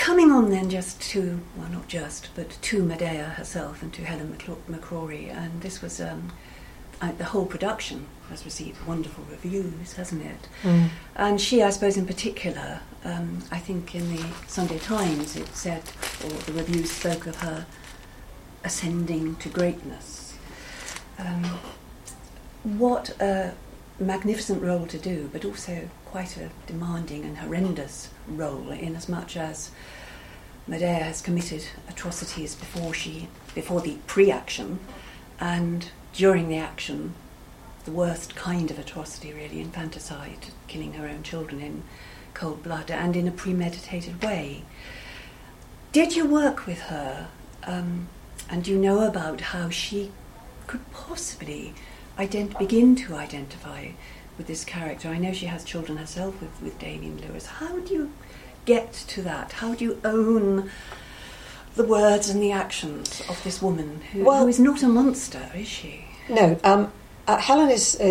coming on then just to, well, not just, but to Medea herself and to Helen McCrory, and this was, the whole production has received wonderful reviews, hasn't it? Mm. And she, I suppose in particular, I think in the Sunday Times it said, or the reviews spoke of her ascending to greatness. What a magnificent role to do, but also quite a demanding and horrendous role, in as much as Medea has committed atrocities before the pre-action, and during the action, the worst kind of atrocity really, infanticide, killing her own children in cold blood and in a premeditated way. Did you work with her, and do you know about how she could possibly begin to identify with this character? I know she has children herself with Damian Lewis. How do you get to that? How do you own the words and the actions of this woman who is not a monster, is she? No. Helen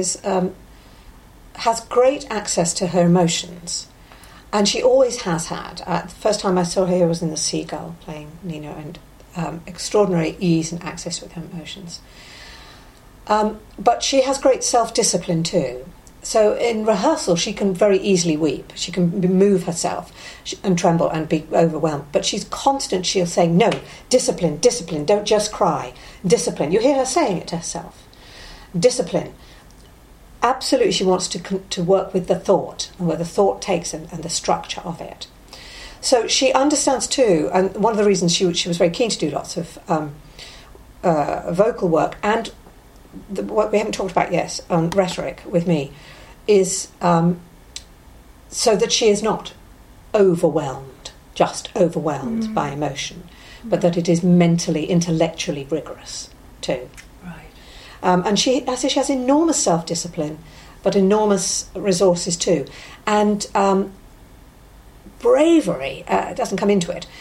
has great access to her emotions, and she always has had. The first time I saw her was in The Seagull, playing Nina, and extraordinary ease and access with her emotions. But she has great self-discipline too. So in rehearsal, she can very easily weep. She can move herself and tremble and be overwhelmed. But she's constant. She'll say, no, discipline, discipline, don't just cry. Discipline. You hear her saying it to herself. Discipline. Absolutely, she wants to work with the thought, and where the thought takes and the structure of it. So she understands too, and one of the reasons she was very keen to do lots of vocal work, and what we haven't talked about yet on rhetoric with me, is so that she is not just overwhelmed by emotion, but that it is mentally, intellectually rigorous too. Right. And she has enormous self-discipline, but enormous resources too. And bravery, it doesn't come into it.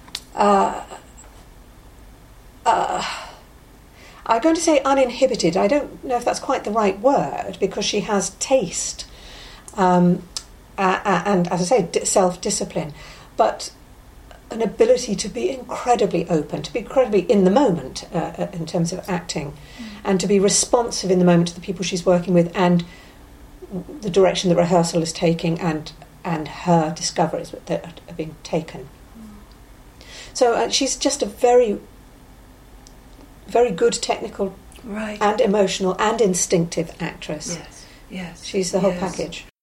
I'm going to say uninhibited. I don't know if that's quite the right word, because she has taste and, as I say, self-discipline, but an ability to be incredibly open, to be incredibly in the moment in terms of acting, and to be responsive in the moment to the people she's working with and the direction the rehearsal is taking and her discoveries that are being taken. So she's just a very, very good technical and emotional and instinctive actress. Yes. She's the whole package.